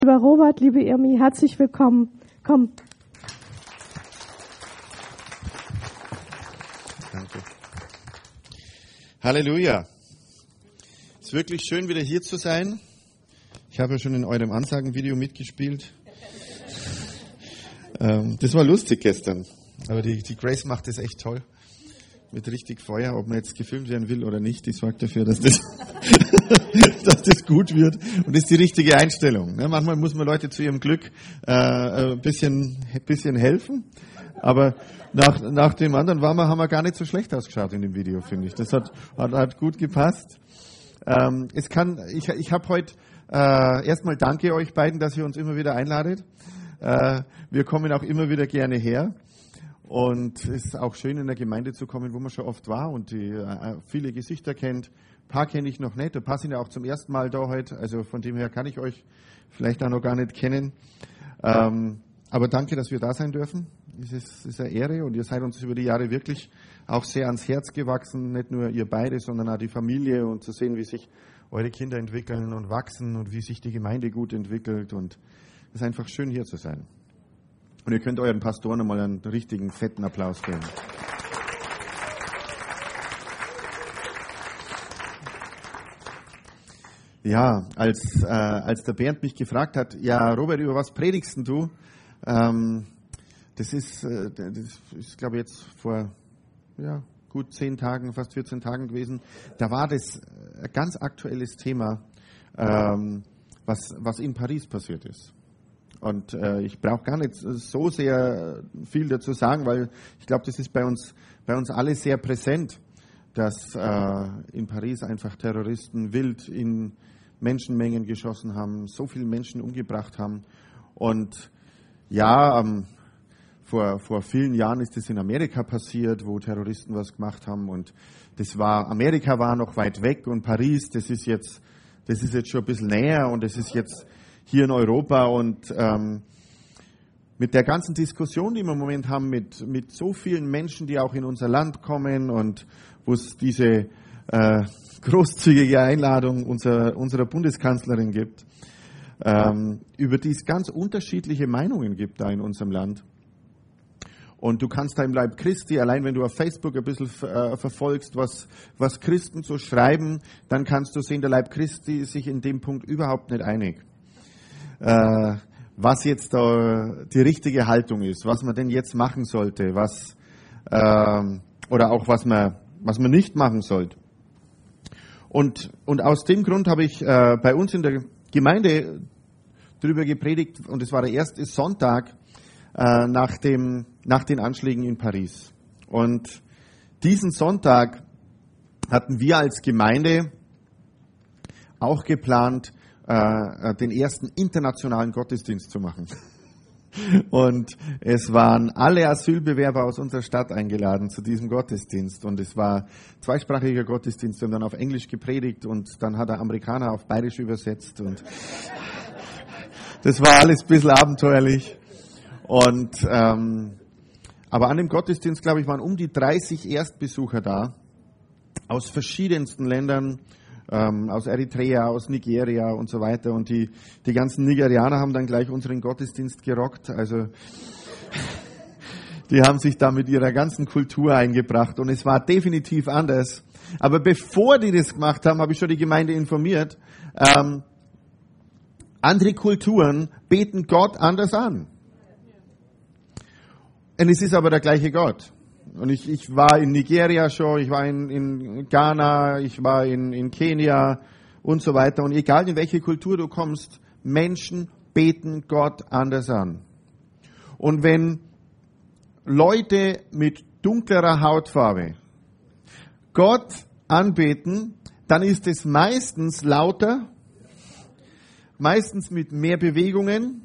Lieber Robert, liebe Irmi, herzlich willkommen. Komm. Danke. Halleluja. Es ist wirklich schön, wieder hier zu sein. Ich habe ja schon in eurem Ansagenvideo mitgespielt. Das war lustig gestern. Aber die Grace macht das echt toll. Mit richtig Feuer, ob man jetzt gefilmt werden will oder nicht, die sorgt dafür, dass das, dass das gut wird. Und das ist die richtige Einstellung. Manchmal muss man Leute zu ihrem Glück ein bisschen helfen. Aber nach dem anderen haben wir gar nicht so schlecht ausgeschaut in dem Video, finde ich. Das hat gut gepasst. Ich habe heute erstmal danke euch beiden, dass ihr uns immer wieder einladet. Wir kommen auch immer wieder gerne her. Und es ist auch schön, in der Gemeinde zu kommen, wo man schon oft war und die viele Gesichter kennt. Ein paar kenne ich noch nicht. Ein paar sind ja auch zum ersten Mal da heute. Also von dem her kann ich euch vielleicht auch noch gar nicht kennen. Aber danke, dass wir da sein dürfen. Es ist eine Ehre und ihr seid uns über die Jahre wirklich auch sehr ans Herz gewachsen. Nicht nur ihr beide, sondern auch die Familie und zu sehen, wie sich eure Kinder entwickeln und wachsen und wie sich die Gemeinde gut entwickelt. Und es ist einfach schön, hier zu sein. Und ihr könnt euren Pastoren einmal einen richtigen, fetten Applaus geben. Ja, als der Bernd mich gefragt hat, ja, Robert, über was predigst denn du? Das ist glaube ich, jetzt vor gut 10 Tagen, fast 14 Tagen gewesen. Da war das ein ganz aktuelles Thema, was in Paris passiert ist. Und ich brauche gar nicht so sehr viel dazu sagen, weil ich glaube, das ist bei uns alle sehr präsent, dass in Paris einfach Terroristen wild in Menschenmengen geschossen haben, so viele Menschen umgebracht haben. Und ja, vor vielen Jahren ist das in Amerika passiert, wo Terroristen was gemacht haben. Und Amerika war noch weit weg und Paris, das ist jetzt schon ein bisschen näher und das ist jetzt hier in Europa und mit der ganzen Diskussion, die wir im Moment haben, mit so vielen Menschen, die auch in unser Land kommen und wo es diese großzügige Einladung unserer Bundeskanzlerin gibt, über die es ganz unterschiedliche Meinungen gibt da in unserem Land. Und du kannst da im Leib Christi, allein wenn du auf Facebook ein bisschen verfolgst, was Christen so schreiben, dann kannst du sehen, der Leib Christi ist sich in dem Punkt überhaupt nicht einig. Was jetzt da die richtige Haltung ist, was man denn jetzt machen sollte, oder auch was man nicht machen sollte. Und aus dem Grund habe ich bei uns in der Gemeinde darüber gepredigt, und es war der erste Sonntag nach den Anschlägen in Paris. Und diesen Sonntag hatten wir als Gemeinde auch geplant, den ersten internationalen Gottesdienst zu machen. Und es waren alle Asylbewerber aus unserer Stadt eingeladen zu diesem Gottesdienst. Und es war zweisprachiger Gottesdienst. Wir haben dann auf Englisch gepredigt und dann hat der Amerikaner auf Bayerisch übersetzt. Und das war alles ein bisschen abenteuerlich. Und aber an dem Gottesdienst, glaube ich, waren um die 30 Erstbesucher da aus verschiedensten Ländern. Aus Eritrea, aus Nigeria und so weiter. Und die ganzen Nigerianer haben dann gleich unseren Gottesdienst gerockt. Also die haben sich da mit ihrer ganzen Kultur eingebracht. Und es war definitiv anders. Aber bevor die das gemacht haben, habe ich schon die Gemeinde informiert. Andere Kulturen beten Gott anders an. Und es ist aber der gleiche Gott. Und ich war in Nigeria schon, ich war in Ghana, ich war in Kenia und so weiter. Und egal in welche Kultur du kommst, Menschen beten Gott anders an. Und wenn Leute mit dunklerer Hautfarbe Gott anbeten, dann ist es meistens lauter, meistens mit mehr Bewegungen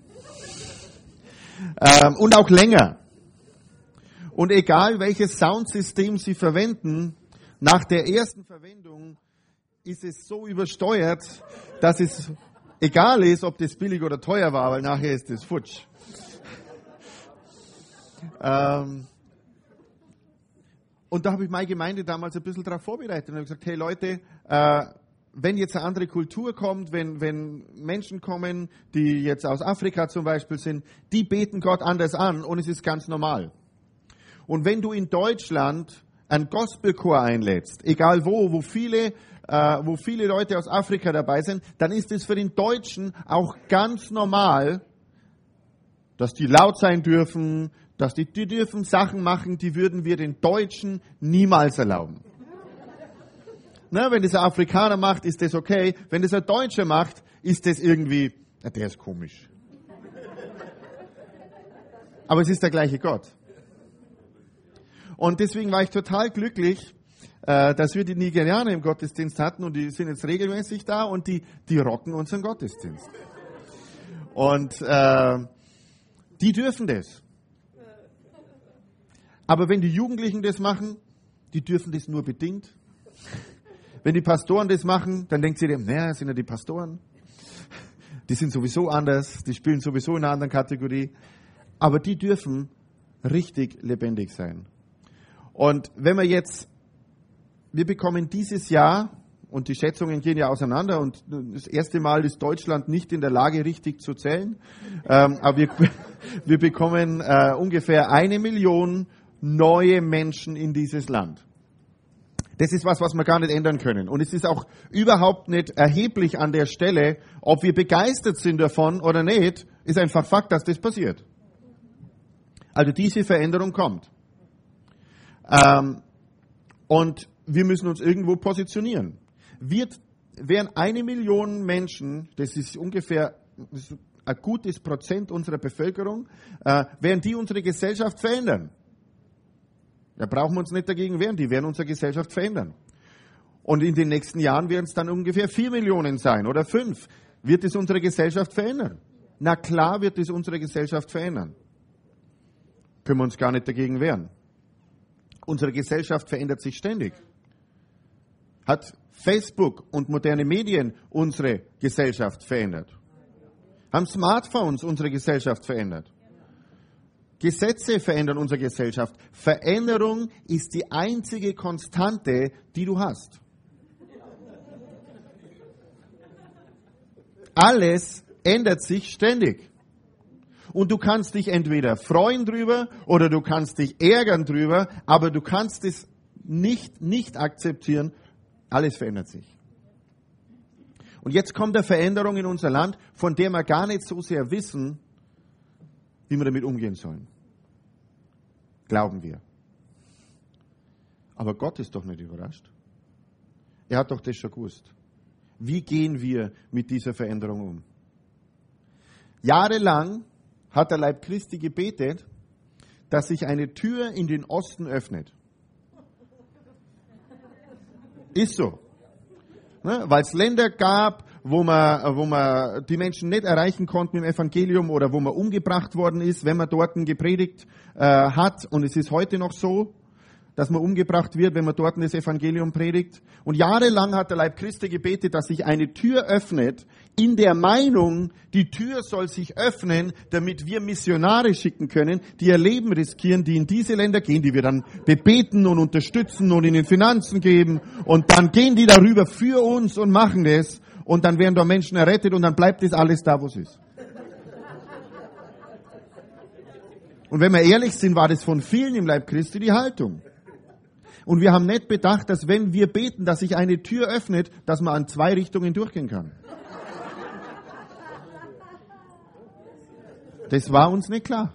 und auch länger. Und egal welches Soundsystem sie verwenden, nach der ersten Verwendung ist es so übersteuert, dass es egal ist, ob das billig oder teuer war, weil nachher ist es futsch. Und da habe ich meine Gemeinde damals ein bisschen darauf vorbereitet und habe gesagt, hey Leute, wenn jetzt eine andere Kultur kommt, wenn Menschen kommen, die jetzt aus Afrika zum Beispiel sind, die beten Gott anders an und es ist ganz normal. Und wenn du in Deutschland einen Gospelchor einlädst, egal wo viele Leute aus Afrika dabei sind, dann ist es für den Deutschen auch ganz normal, dass die laut sein dürfen, dass die dürfen Sachen machen, die würden wir den Deutschen niemals erlauben. Na, wenn das ein Afrikaner macht, ist das okay. Wenn das ein Deutscher macht, ist das irgendwie, der ist komisch. Aber es ist der gleiche Gott. Und deswegen war ich total glücklich, dass wir die Nigerianer im Gottesdienst hatten und die sind jetzt regelmäßig da und die rocken unseren Gottesdienst. Und die dürfen das. Aber wenn die Jugendlichen das machen, die dürfen das nur bedingt. Wenn die Pastoren das machen, dann denkt sie, naja, sind ja die Pastoren. Die sind sowieso anders, die spielen sowieso in einer anderen Kategorie. Aber die dürfen richtig lebendig sein. Und wenn wir bekommen dieses Jahr, und die Schätzungen gehen ja auseinander, und das erste Mal ist Deutschland nicht in der Lage, richtig zu zählen, aber wir bekommen ungefähr 1 Million neue Menschen in dieses Land. Das ist was wir gar nicht ändern können. Und es ist auch überhaupt nicht erheblich an der Stelle, ob wir begeistert sind davon oder nicht, ist einfach Fakt, dass das passiert. Also diese Veränderung kommt. Und wir müssen uns irgendwo positionieren. Wären 1 Million Menschen, das ist ungefähr ein gutes Prozent unserer Bevölkerung, werden die unsere Gesellschaft verändern. Da brauchen wir uns nicht dagegen wehren, die werden unsere Gesellschaft verändern. Und in den nächsten Jahren werden es dann ungefähr 4 Millionen sein oder 5. Wird es unsere Gesellschaft verändern? Na klar wird es unsere Gesellschaft verändern. Können wir uns gar nicht dagegen wehren. Unsere Gesellschaft verändert sich ständig. Hat Facebook und moderne Medien unsere Gesellschaft verändert? Haben Smartphones unsere Gesellschaft verändert? Gesetze verändern unsere Gesellschaft. Veränderung ist die einzige Konstante, die du hast. Alles ändert sich ständig. Und du kannst dich entweder freuen drüber oder du kannst dich ärgern drüber, aber du kannst es nicht akzeptieren. Alles verändert sich. Und jetzt kommt eine Veränderung in unser Land, von der wir gar nicht so sehr wissen, wie wir damit umgehen sollen. Glauben wir. Aber Gott ist doch nicht überrascht. Er hat doch das schon gewusst. Wie gehen wir mit dieser Veränderung um? Jahrelang hat der Leib Christi gebetet, dass sich eine Tür in den Osten öffnet. Ist so. Ne? Weil es Länder gab, wo man die Menschen nicht erreichen konnten im Evangelium oder wo man umgebracht worden ist, wenn man dort gepredigt hat. Und es ist heute noch so, dass man umgebracht wird, wenn man dort das Evangelium predigt. Und jahrelang hat der Leib Christi gebetet, dass sich eine Tür öffnet, in der Meinung, die Tür soll sich öffnen, damit wir Missionare schicken können, die ihr Leben riskieren, die in diese Länder gehen, die wir dann bebeten und unterstützen und ihnen Finanzen geben. Und dann gehen die darüber für uns und machen das. Und dann werden da Menschen errettet und dann bleibt das alles da, wo es ist. Und wenn wir ehrlich sind, war das von vielen im Leib Christi die Haltung. Und wir haben nicht bedacht, dass wenn wir beten, dass sich eine Tür öffnet, dass man an 2 Richtungen durchgehen kann. Das war uns nicht klar.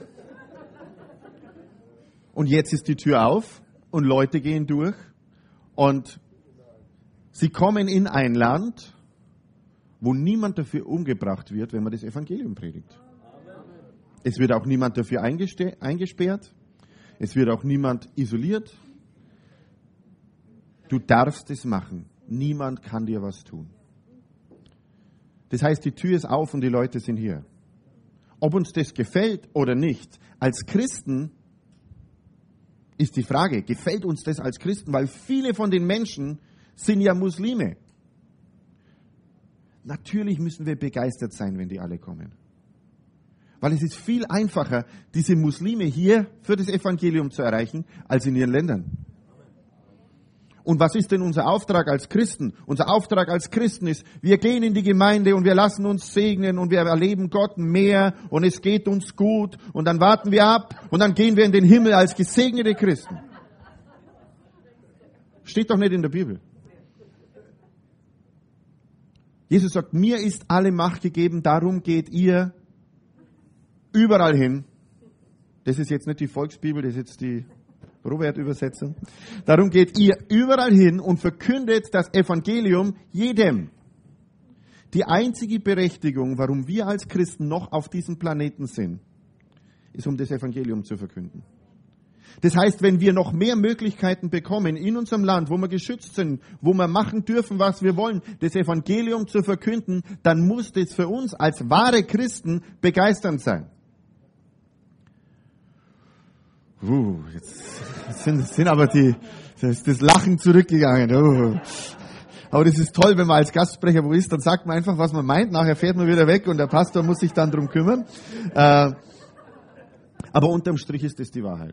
Und jetzt ist die Tür auf und Leute gehen durch und sie kommen in ein Land, wo niemand dafür umgebracht wird, wenn man das Evangelium predigt. Es wird auch niemand dafür eingesperrt. Es wird auch niemand isoliert. Du darfst es machen. Niemand kann dir was tun. Das heißt, die Tür ist auf und die Leute sind hier. Ob uns das gefällt oder nicht, als Christen ist die Frage, gefällt uns das als Christen? Weil viele von den Menschen sind ja Muslime. Natürlich müssen wir begeistert sein, wenn die alle kommen. Weil es ist viel einfacher, diese Muslime hier für das Evangelium zu erreichen, als in ihren Ländern. Und was ist denn unser Auftrag als Christen? Unser Auftrag als Christen ist, wir gehen in die Gemeinde und wir lassen uns segnen und wir erleben Gott mehr und es geht uns gut und dann warten wir ab und dann gehen wir in den Himmel als gesegnete Christen. Steht doch nicht in der Bibel. Jesus sagt, mir ist alle Macht gegeben, darum geht ihr überall hin. Das ist jetzt nicht die Volksbibel, das ist jetzt die Robert-Übersetzung. Darum geht ihr überall hin und verkündet das Evangelium jedem. Die einzige Berechtigung, warum wir als Christen noch auf diesem Planeten sind, ist, um das Evangelium zu verkünden. Das heißt, wenn wir noch mehr Möglichkeiten bekommen in unserem Land, wo wir geschützt sind, wo wir machen dürfen, was wir wollen, das Evangelium zu verkünden, dann muss das für uns als wahre Christen begeisternd sein. Jetzt sind aber das Lachen zurückgegangen. Aber das ist toll, wenn man als Gastsprecher wo ist, dann sagt man einfach, was man meint, nachher fährt man wieder weg und der Pastor muss sich dann drum kümmern. Aber unterm Strich ist das die Wahrheit.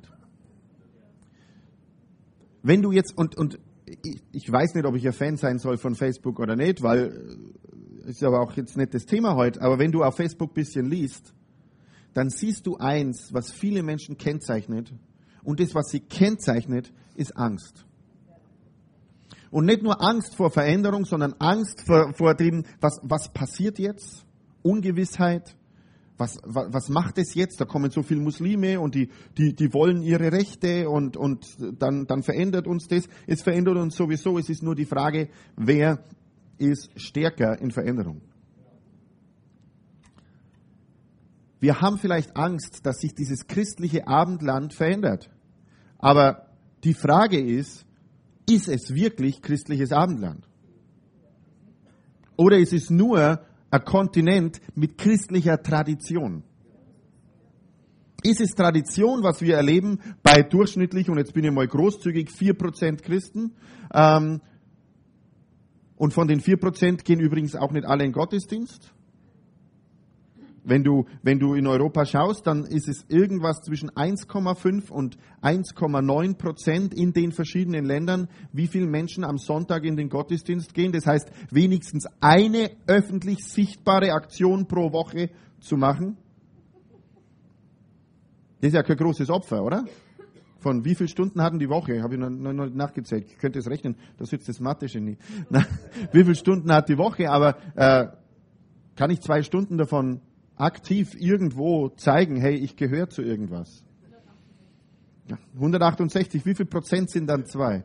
Wenn du jetzt, und ich weiß nicht, ob ich ein Fan sein soll von Facebook oder nicht, weil ist aber auch jetzt nicht das Thema heute, aber wenn du auf Facebook ein bisschen liest, dann siehst du eins, was viele Menschen kennzeichnet. Und das, was sie kennzeichnet, ist Angst. Und nicht nur Angst vor Veränderung, sondern Angst vor dem, was passiert jetzt? Ungewissheit. Was macht es jetzt? Da kommen so viele Muslime und die wollen ihre Rechte und dann verändert uns das. Es verändert uns sowieso. Es ist nur die Frage, wer ist stärker in Veränderung? Wir haben vielleicht Angst, dass sich dieses christliche Abendland verändert. Aber die Frage ist es wirklich christliches Abendland? Oder ist es nur ein Kontinent mit christlicher Tradition? Ist es Tradition, was wir erleben bei durchschnittlich, und jetzt bin ich mal großzügig, 4% Christen? Und von den 4% gehen übrigens auch nicht alle in Gottesdienst. Wenn du in Europa schaust, dann ist es irgendwas zwischen 1,5 und 1,9% in den verschiedenen Ländern, wie viele Menschen am Sonntag in den Gottesdienst gehen. Das heißt, wenigstens eine öffentlich sichtbare Aktion pro Woche zu machen. Das ist ja kein großes Opfer, oder? Von wie viele Stunden hatten die Woche? Habe ich noch nicht nachgezählt. Ich könnte es rechnen, da sitzt das Mathe-Genie. Wie viele Stunden hat die Woche? Aber kann ich 2 Stunden davon aktiv irgendwo zeigen, hey, ich gehöre zu irgendwas? Ja, 168, wie viel Prozent sind dann 2?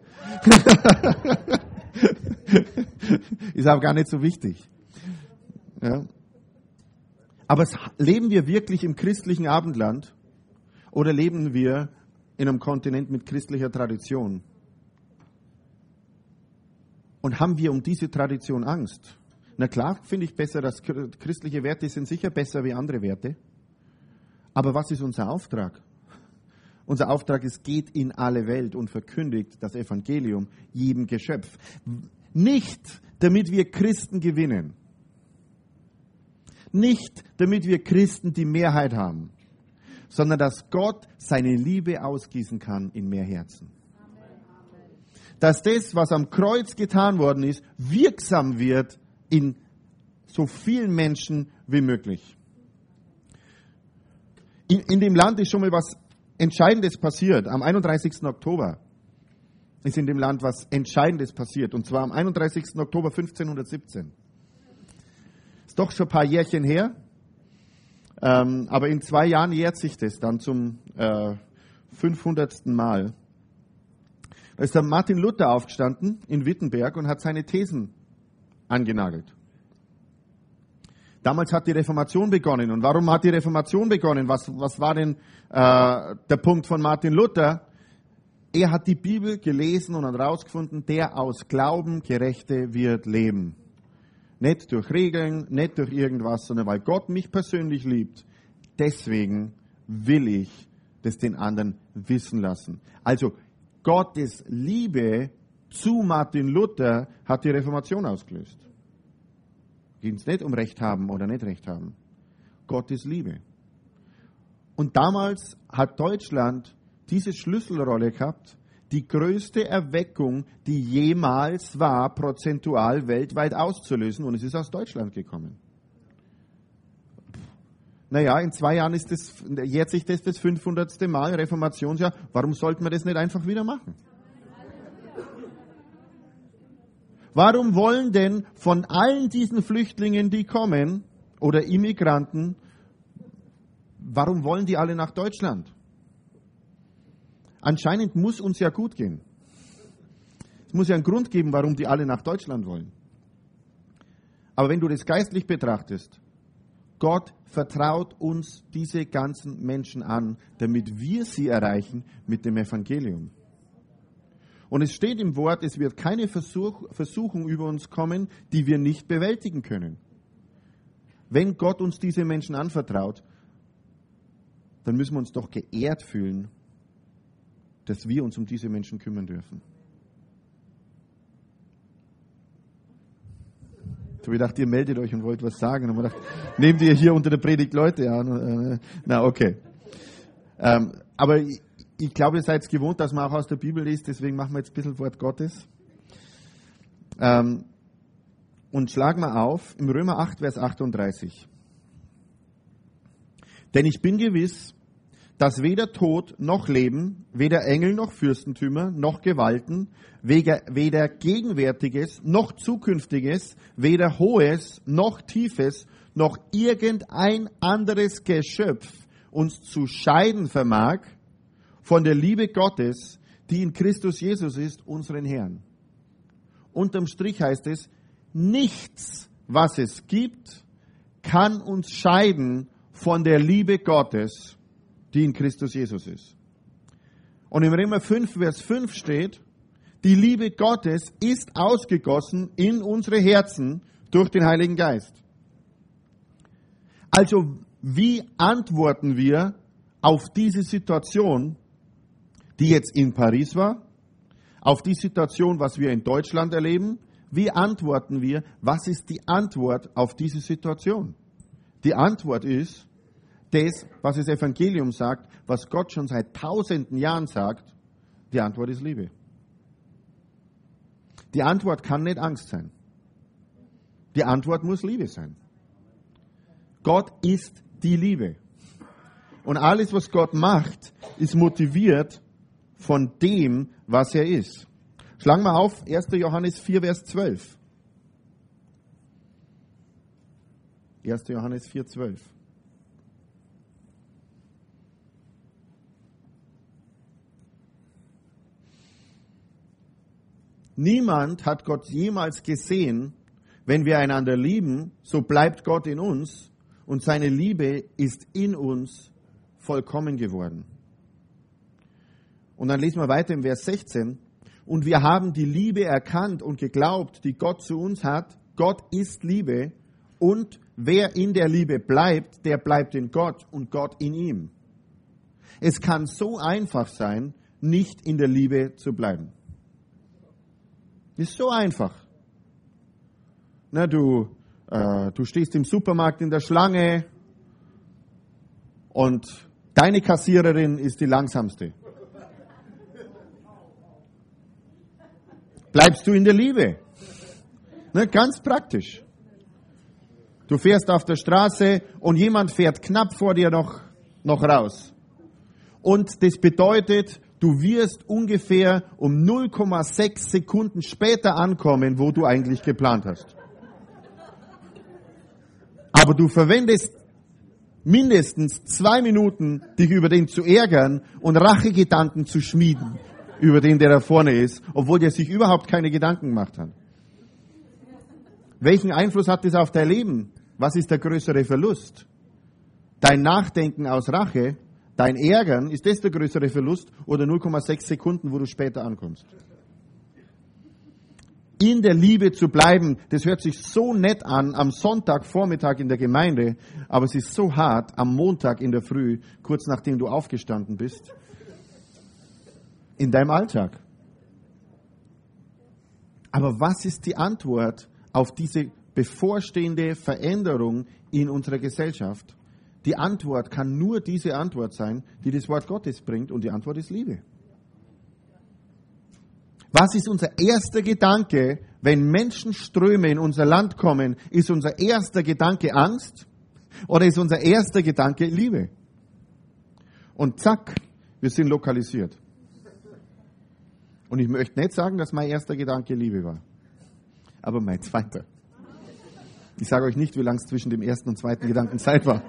Ist aber gar nicht so wichtig. Ja. Aber leben wir wirklich im christlichen Abendland oder leben wir in einem Kontinent mit christlicher Tradition? Und haben wir um diese Tradition Angst? Na klar, finde ich besser, dass christliche Werte sind sicher besser wie andere Werte. Aber was ist unser Auftrag? Unser Auftrag ist, geht in alle Welt und verkündigt das Evangelium jedem Geschöpf. Nicht, damit wir Christen gewinnen. Nicht, damit wir Christen die Mehrheit haben, sondern dass Gott seine Liebe ausgießen kann in mehr Herzen. Dass das, was am Kreuz getan worden ist, wirksam wird in so vielen Menschen wie möglich. In dem Land ist schon mal was Entscheidendes passiert. Am 31. Oktober ist in dem Land was Entscheidendes passiert. Und zwar am 31. Oktober 1517. Ist doch schon ein paar Jährchen her. Aber in 2 Jahren jährt sich das dann zum 500. Mal. Da ist der Martin Luther aufgestanden in Wittenberg und hat seine Thesen angenagelt. Damals hat die Reformation begonnen. Und warum hat die Reformation begonnen? Was war denn der Punkt von Martin Luther? Er hat die Bibel gelesen und hat herausgefunden, der aus Glauben Gerechte wird leben. Nicht durch Regeln, nicht durch irgendwas, sondern weil Gott mich persönlich liebt. Deswegen will ich das den anderen wissen lassen. Also Gottes Liebe zu Martin Luther hat die Reformation ausgelöst. Ging es nicht um Recht haben oder nicht Recht haben. Gottes Liebe. Und damals hat Deutschland diese Schlüsselrolle gehabt, die größte Erweckung, die jemals war, prozentual weltweit auszulösen. Und es ist aus Deutschland gekommen. Naja, in 2 Jahren jährt sich das 500. Mal, Reformationsjahr. Warum sollten wir das nicht einfach wieder machen? Warum wollen denn von allen diesen Flüchtlingen, die kommen, oder Immigranten, warum wollen die alle nach Deutschland? Anscheinend muss uns ja gut gehen. Es muss ja einen Grund geben, warum die alle nach Deutschland wollen. Aber wenn du das geistlich betrachtest, Gott vertraut uns diese ganzen Menschen an, damit wir sie erreichen mit dem Evangelium. Und es steht im Wort, es wird keine Versuchung über uns kommen, die wir nicht bewältigen können. Wenn Gott uns diese Menschen anvertraut, dann müssen wir uns doch geehrt fühlen, dass wir uns um diese Menschen kümmern dürfen. Ich habe gedacht, ihr meldet euch und wollt was sagen. Und ich habe gedacht, nehmt ihr hier unter der Predigt Leute an? Na, okay. Aber ich glaube, ihr seid es gewohnt, dass man auch aus der Bibel liest, deswegen machen wir jetzt ein bisschen Wort Gottes. Und schlagen wir auf im Römer 8, Vers 38. Denn ich bin gewiss, dass weder Tod noch Leben, weder Engel noch Fürstentümer noch Gewalten, weder Gegenwärtiges noch Zukünftiges, weder Hohes noch Tiefes, noch irgendein anderes Geschöpf uns zu scheiden vermag von der Liebe Gottes, die in Christus Jesus ist, unseren Herrn. Unterm Strich heißt es, nichts, was es gibt, kann uns scheiden von der Liebe Gottes, die in Christus Jesus ist. Und im Römer 5, Vers 5 steht, die Liebe Gottes ist ausgegossen in unsere Herzen durch den Heiligen Geist. Also, wie antworten wir auf diese Situation, die jetzt in Paris war, auf die Situation, was wir in Deutschland erleben? Wie antworten wir? Was ist die Antwort auf diese Situation? Die Antwort ist, das, was das Evangelium sagt, was Gott schon seit tausenden Jahren sagt, die Antwort ist Liebe. Die Antwort kann nicht Angst sein. Die Antwort muss Liebe sein. Gott ist die Liebe. Und alles, was Gott macht, ist motiviert von dem, was er ist. Schlagen wir auf 1. Johannes 4, Vers 12. 1. Johannes 4, 12. Niemand hat Gott jemals gesehen. Wenn wir einander lieben, so bleibt Gott in uns und seine Liebe ist in uns vollkommen geworden. Und dann lesen wir weiter im Vers 16. Und wir haben die Liebe erkannt und geglaubt, die Gott zu uns hat. Gott ist Liebe und wer in der Liebe bleibt, der bleibt in Gott und Gott in ihm. Es kann so einfach sein, nicht in der Liebe zu bleiben. Ist so einfach. Na, du stehst im Supermarkt in der Schlange und deine Kassiererin ist die langsamste. Bleibst du in der Liebe? Na, ganz praktisch. Du fährst auf der Straße und jemand fährt knapp vor dir noch raus. Und das bedeutet, du wirst ungefähr um 0,6 Sekunden später ankommen, wo du eigentlich geplant hast. Aber du verwendest mindestens 2 Minuten, dich über den zu ärgern und Rachegedanken zu schmieden, über den, der da vorne ist, obwohl der sich überhaupt keine Gedanken gemacht hat. Welchen Einfluss hat das auf dein Leben? Was ist der größere Verlust? Dein Nachdenken aus Rache, dein Ärgern, ist das der größere Verlust oder 0,6 Sekunden, wo du später ankommst? In der Liebe zu bleiben, das hört sich so nett an am Sonntagvormittag in der Gemeinde, aber es ist so hart am Montag in der Früh, kurz nachdem du aufgestanden bist, in deinem Alltag. Aber was ist die Antwort auf diese bevorstehende Veränderung in unserer Gesellschaft? Die Antwort kann nur diese Antwort sein, die das Wort Gottes bringt, und die Antwort ist Liebe. Was ist unser erster Gedanke, wenn Menschenströme in unser Land kommen? Ist unser erster Gedanke Angst oder ist unser erster Gedanke Liebe? Und zack, wir sind lokalisiert. Und ich möchte nicht sagen, dass mein erster Gedanke Liebe war, aber mein zweiter. Ich sage euch nicht, wie lange es zwischen dem ersten und zweiten Gedanken Zeit war.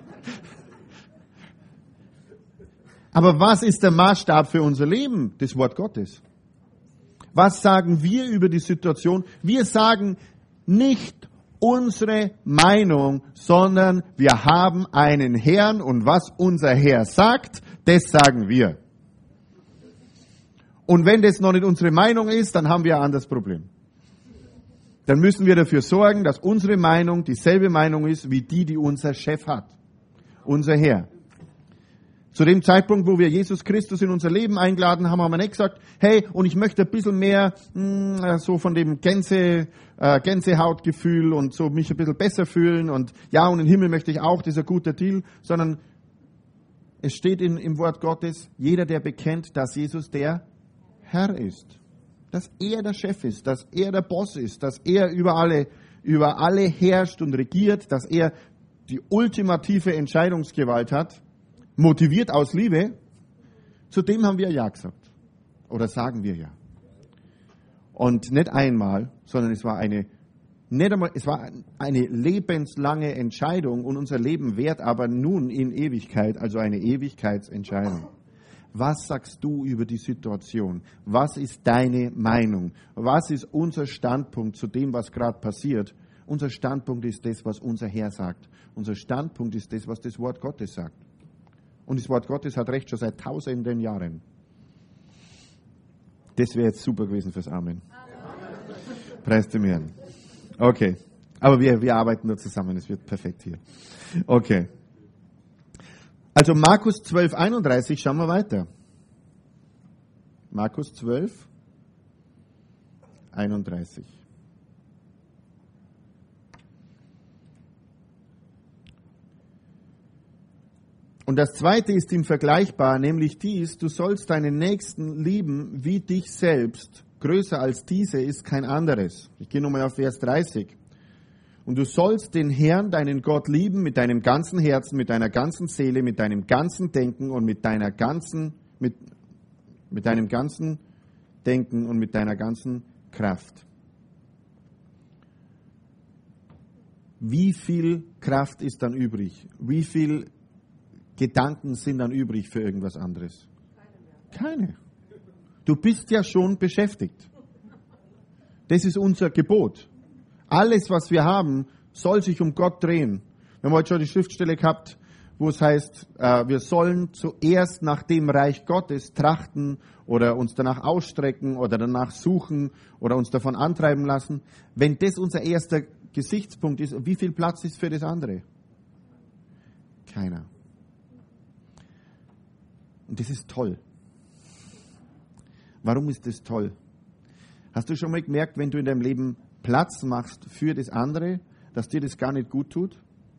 Aber was ist der Maßstab für unser Leben? Das Wort Gottes. Was sagen wir über die Situation? Wir sagen nicht unsere Meinung, sondern wir haben einen Herrn und was unser Herr sagt, das sagen wir. Und wenn das noch nicht unsere Meinung ist, dann haben wir ein anderes Problem. Dann müssen wir dafür sorgen, dass unsere Meinung dieselbe Meinung ist, wie die unser Chef hat. Unser Herr. Zu dem Zeitpunkt, wo wir Jesus Christus in unser Leben eingeladen haben, haben wir nicht gesagt, hey, und ich möchte ein bisschen mehr so von dem Gänsehautgefühl und so mich ein bisschen besser fühlen und ja, und im Himmel möchte ich auch, das ist ein guter Deal, sondern es steht im Wort Gottes, jeder, der bekennt, dass Jesus der Herr ist, dass er der Chef ist, dass er der Boss ist, dass er über alle herrscht und regiert, dass er die ultimative Entscheidungsgewalt hat, motiviert aus Liebe, zu dem haben wir Ja gesagt. Oder sagen wir Ja. Und nicht einmal, sondern es war eine lebenslange Entscheidung und unser Leben währt aber nun in Ewigkeit, also eine Ewigkeitsentscheidung. Was sagst du über die Situation? Was ist deine Meinung? Was ist unser Standpunkt zu dem, was gerade passiert? Unser Standpunkt ist das, was unser Herr sagt. Unser Standpunkt ist das, was das Wort Gottes sagt. Und das Wort Gottes hat recht schon seit tausenden Jahren. Das wäre jetzt super gewesen fürs Amen. Preis dem Herrn. Okay. Aber wir arbeiten nur zusammen. Es wird perfekt hier. Okay. Also Markus 12, 31, schauen wir weiter. Markus 12, 31. Und das zweite ist ihm vergleichbar, nämlich dies, du sollst deinen Nächsten lieben wie dich selbst. Größer als diese ist kein anderes. Ich gehe nochmal auf Vers 30. Und du sollst den Herrn, deinen Gott, lieben mit deinem ganzen Herzen, mit deiner ganzen Seele, mit deinem ganzen Denken und mit deinem ganzen Denken und mit deiner ganzen Kraft. Wie viel Kraft ist dann übrig? Wie viel Gedanken sind dann übrig für irgendwas anderes? Keine. Du bist ja schon beschäftigt. Das ist unser Gebot. Alles, was wir haben, soll sich um Gott drehen. Wir haben heute schon die Schriftstelle gehabt, wo es heißt, wir sollen zuerst nach dem Reich Gottes trachten oder uns danach ausstrecken oder danach suchen oder uns davon antreiben lassen. Wenn das unser erster Gesichtspunkt ist, wie viel Platz ist für das andere? Keiner. Und das ist toll. Warum ist das toll? Hast du schon mal gemerkt, wenn du in deinem Leben Platz machst für das andere, dass dir das gar nicht gut tut?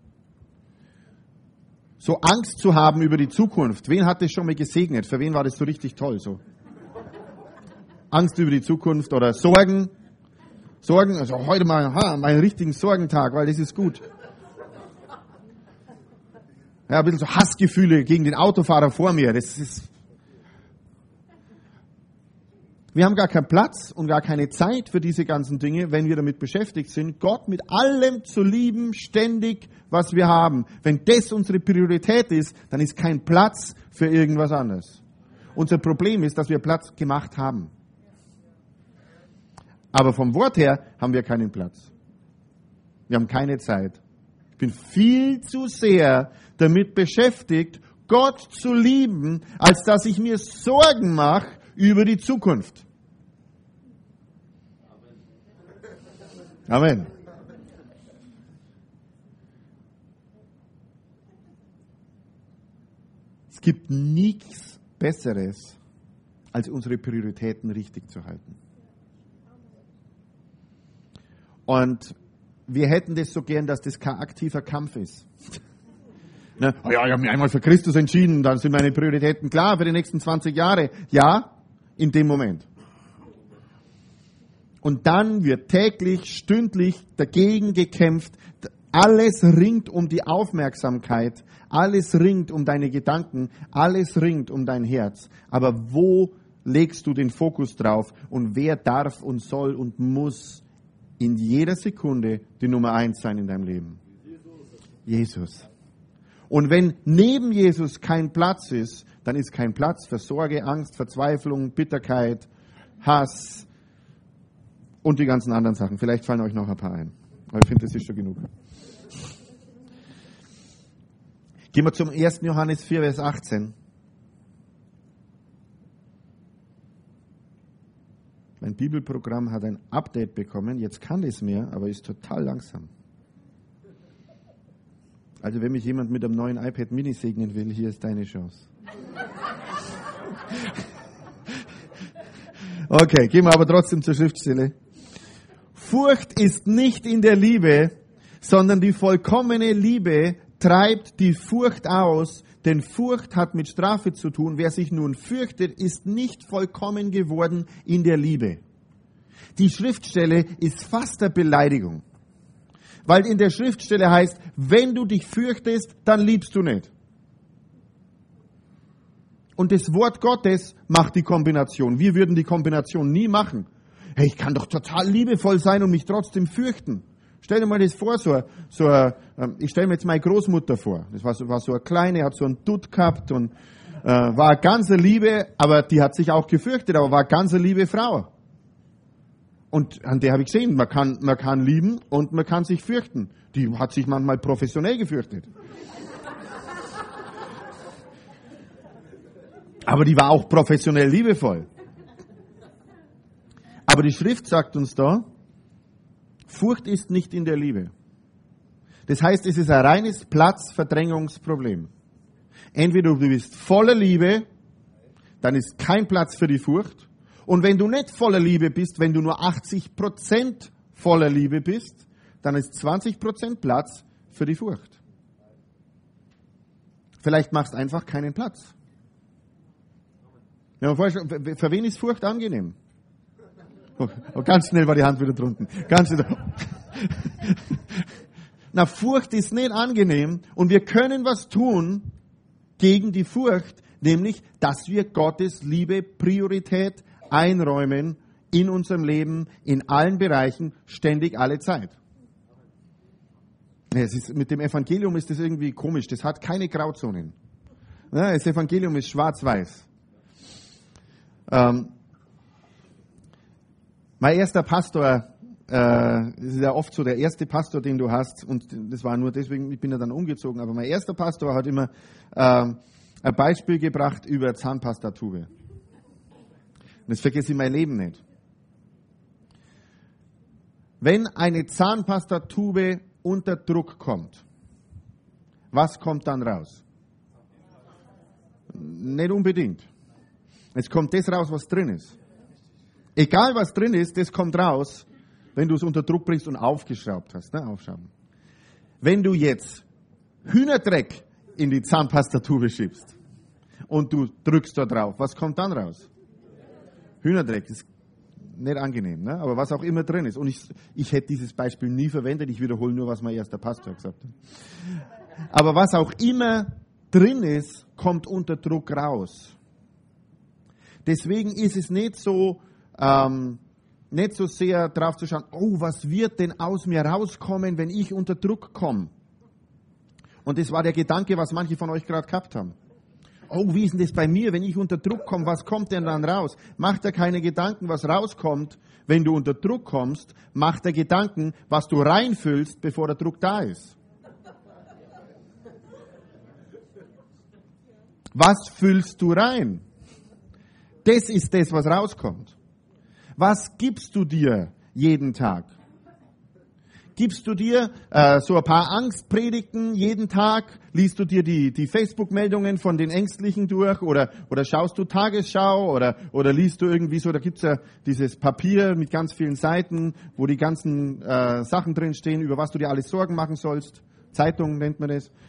So Angst zu haben über die Zukunft. Wen hat das schon mal gesegnet? Für wen war das so richtig toll? So Angst über die Zukunft oder Sorgen. Also heute mal meinen richtigen Sorgentag, weil das ist gut. Ja, ein bisschen so Hassgefühle gegen den Autofahrer vor mir. Wir haben gar keinen Platz und gar keine Zeit für diese ganzen Dinge, wenn wir damit beschäftigt sind, Gott mit allem zu lieben, ständig, was wir haben. Wenn das unsere Priorität ist, dann ist kein Platz für irgendwas anderes. Unser Problem ist, dass wir Platz gemacht haben. Aber vom Wort her haben wir keinen Platz. Wir haben keine Zeit. Ich bin viel zu sehr damit beschäftigt, Gott zu lieben, als dass ich mir Sorgen mache über die Zukunft. Amen. Es gibt nichts Besseres, als unsere Prioritäten richtig zu halten. Und wir hätten das so gern, dass das kein aktiver Kampf ist. Ne? Oh ja, ich habe mich einmal für Christus entschieden, dann sind meine Prioritäten klar für die nächsten 20 Jahre. Ja, in dem Moment. Und dann wird täglich, stündlich dagegen gekämpft. Alles ringt um die Aufmerksamkeit, alles ringt um deine Gedanken, alles ringt um dein Herz. Aber wo legst du den Fokus drauf? Und wer darf und soll und muss in jeder Sekunde die Nummer 1 sein in deinem Leben? Jesus. Und wenn neben Jesus kein Platz ist, dann ist kein Platz für Sorge, Angst, Verzweiflung, Bitterkeit, Hass und die ganzen anderen Sachen. Vielleicht fallen euch noch ein paar ein. Aber ich finde, das ist schon genug. Gehen wir zum 1. Johannes 4, Vers 18. Mein Bibelprogramm hat ein Update bekommen. Jetzt kann es mehr, aber ist total langsam. Also wenn mich jemand mit einem neuen iPad Mini segnen will, hier ist deine Chance. Okay, gehen wir aber trotzdem zur Schriftstelle. Furcht ist nicht in der Liebe, sondern die vollkommene Liebe treibt die Furcht aus, denn Furcht hat mit Strafe zu tun. Wer sich nun fürchtet, ist nicht vollkommen geworden in der Liebe. Die Schriftstelle ist fast eine Beleidigung. Weil in der Schriftstelle heißt, wenn du dich fürchtest, dann liebst du nicht. Und das Wort Gottes macht die Kombination. Wir würden die Kombination nie machen. Hey, ich kann doch total liebevoll sein und mich trotzdem fürchten. Stell dir mal das vor, ich stelle mir jetzt meine Großmutter vor. Das war so eine kleine, hat so einen Dutt gehabt und war eine ganz liebe, aber die hat sich auch gefürchtet, aber war eine ganz liebe Frau. Und an der habe ich gesehen, man kann lieben und man kann sich fürchten. Die hat sich manchmal professionell gefürchtet. Aber die war auch professionell liebevoll. Aber die Schrift sagt uns da, Furcht ist nicht in der Liebe. Das heißt, es ist ein reines Platzverdrängungsproblem. Entweder du bist voller Liebe, dann ist kein Platz für die Furcht. Und wenn du nicht voller Liebe bist, wenn du nur 80% voller Liebe bist, dann ist 20% Platz für die Furcht. Vielleicht machst du einfach keinen Platz. Ja, für wen ist Furcht angenehm? Oh, ganz schnell war die Hand wieder drunten. Ganz schnell. Na, Furcht ist nicht angenehm und wir können was tun gegen die Furcht, nämlich, dass wir Gottes Liebe Priorität einräumen in unserem Leben, in allen Bereichen, ständig, alle Zeit. Mit dem Evangelium ist das irgendwie komisch, das hat keine Grauzonen. Ja, das Evangelium ist schwarz-weiß. Mein erster Pastor, das ist ja oft so der erste Pastor, den du hast, und das war nur deswegen, ich bin ja dann umgezogen, aber mein erster Pastor hat immer ein Beispiel gebracht über Zahnpastatube. Und das vergesse ich mein Leben nicht. Wenn eine Zahnpastatube unter Druck kommt, was kommt dann raus? Nicht unbedingt. Es kommt das raus, was drin ist. Egal was drin ist, das kommt raus, wenn du es unter Druck bringst und aufgeschraubt hast. Ne? Aufschrauben. Wenn du jetzt Hühnerdreck in die Zahnpastatube schiebst und du drückst da drauf, was kommt dann raus? Hühnerdreck ist nicht angenehm, ne? Aber was auch immer drin ist. Und ich hätte dieses Beispiel nie verwendet, ich wiederhole nur, was mein erster Pastor gesagt hat. Aber was auch immer drin ist, kommt unter Druck raus. Deswegen ist es nicht so sehr drauf zu schauen, oh, was wird denn aus mir rauskommen, wenn ich unter Druck komme? Und das war der Gedanke, was manche von euch gerade gehabt haben. Oh, wie ist denn das bei mir, wenn ich unter Druck komme, was kommt denn dann raus? Mach dir keine Gedanken, was rauskommt, wenn du unter Druck kommst. Mach dir Gedanken, was du reinfüllst, bevor der Druck da ist. Was füllst du rein? Das ist das, was rauskommt. Was gibst du dir jeden Tag? Gibst du dir so ein paar Angstpredigten jeden Tag? Liest du dir die Facebook-Meldungen von den Ängstlichen durch? Oder schaust du Tagesschau? Oder liest du irgendwie so, da gibt's ja dieses Papier mit ganz vielen Seiten, wo die ganzen Sachen drin stehen, über was du dir alles Sorgen machen sollst. Zeitung nennt man das.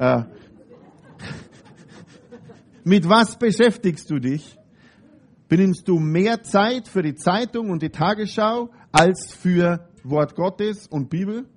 Mit was beschäftigst du dich? Benimmst du mehr Zeit für die Zeitung und die Tagesschau als für Wort Gottes und Bibel?